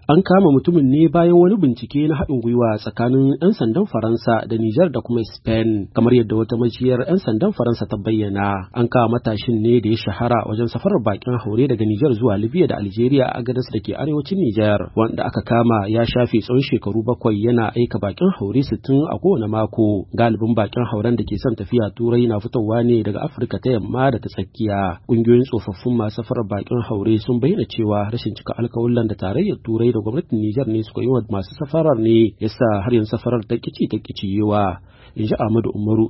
An kama mutumin ne bayan wani bincike na haɗin gwiwa tsakanin 'yan sandan Faransa da Nijar da kuma Spain, kamar yadda wata majiyar 'yan sandan Faransa ta bayyana. An kama matashin ne da ya shahara wajen safarar bakin haure daga Nijar zuwa Libya da Algeria a Agadez da ke arewacin Nijar, wanda aka kama ya shafe tsawon shekaru 7 yana aika bakin haure 60 a kowane mako. Galibin bakin hauren da ke son tafiya Turai na fitowa ne daga Afirka ta yamma da ta tsakiya. Ƙungiyoyin tsofaffin masu safarar bakin haure sun bayyana cewa rashin cika alƙawullan da tarayyar Turai da gwamnatin Nijar ne suka yi wa masu safarar ne yasa har yanzu safarar ta kiciyewa. Inji Ahmadu Umaru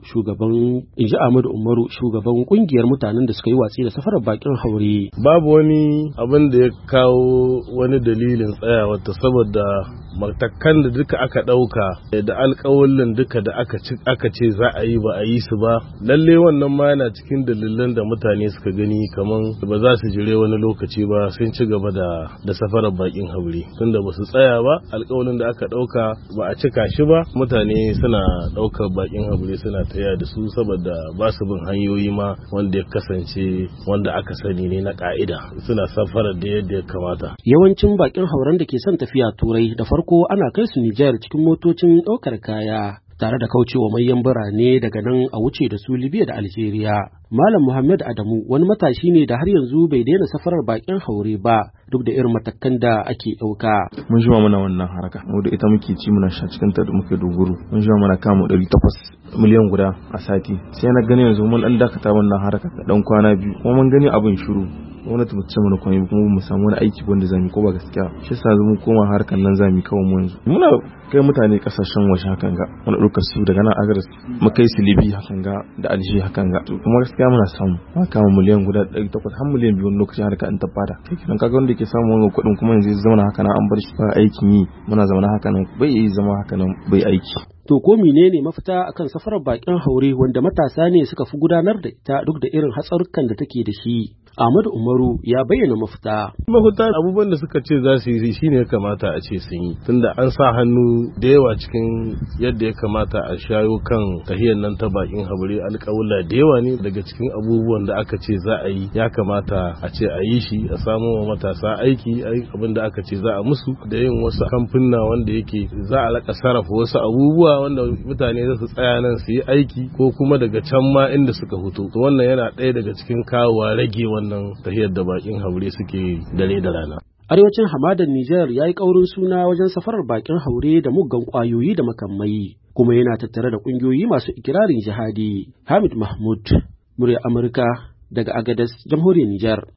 shugaban kungiyar mutanen da suka yi watsi da safarar bakin haure. Babu wani abin da ya kawo wani dalilin tsayawa ta saboda matakan da duka aka ɗauka da alƙawallin duka da aka ce za a yi ba a yi su ba. Lalle wannan ma yana cikin dalilan da mutane suka gani kaman ba za su jire wani lokaci ba, sun ci gaba da safarar bakin haure tunda ba su tsaya ba, alƙawalin da aka ɗauka ba a cika shi ba. Mutane suna ɗaukar bakin haure suna taya da su saboda ba su bin hanyoyi ma wanda ya kasance wanda aka sani ne na ka'ida, suna safarar da yadda ya kamata. Yawancin bakin hauren da ke son tafiya Turai da farko ana kai su Nijar cikin motocin ɗaukar kaya tare da kaucewa manyan birane, daga nan a wuce da su Libya da Algeria. Malam Muhammad Adamu wani matashi ne da har yanzu bai daina safarar bakin haure ba duk da irin matakan da ake ɗauka. Mun jima muna wannan haraka, mu da ita muke ci muna sha cikin ta da muke dogaro. Mun jima muna kama 800 miliyan guda a sati. Sai na gani yanzu mun dan dakata wannan haraka da dan kwana biyu. Kuma mun gani abin shiru. Gwamnati ba ta ce mana komai kuma mu samu wani aiki wanda zamu ko ba gaskiya. Shi yasa mu koma harkan nan zamu kawai mu yanzu. Muna kai mutane kasashen waje hakan ga. Wani ɗaukar su daga nan Agadez mu kai su Libya hakan ga da Algeria hakan ga. Kuma gaskiya muna samu. Ma kama miliyan guda 800 har miliyan 2 lokacin harka an tabbata. Kenan kaga wanda ke samu wannan kuɗin kuma yanzu zama haka nan an bar shi ba aikin yi. Muna zama haka nan bai yi zama haka nan bai aiki. To ko menene mafita akan safarar bakin haure wanda matasa ne suka fi gudanar da ita duk da irin hatsarukan da take da shi? Ahmadu Umaru ya bayyana mafita. Mafita abubuwan da suka ce za su yi shine ya kamata a ce sun yi, tunda an sa hannu da yawa cikin yadda ya kamata a shayo kan tahiyar nan ta bakin haure. Alƙawula da yawa ne daga cikin abubuwan da aka ce za a yi ya kamata a ce a yi shi, a samo wa matasa aiki, abin da aka ce za a musu, da yin wasu kamfuna wanda yake za a raka sarrafa wasu abubuwa wanda mutane za su tsaya nan su yi aiki ko kuma daga can ma inda suka fito. To wannan yana ɗaya daga cikin kawowa rage wannan tahiyar da bakin haure suke dare da rana. Arewacin hamadar Nijar ya yi ƙaurin suna wajen safarar bakin haure da muggan ƙwayoyi da makamai, kuma yana tattare da ƙungiyoyi masu ikirarin jihadi. Hamid Mahmud, murya Amurka daga Agadez, Jamhuriyar Nijar.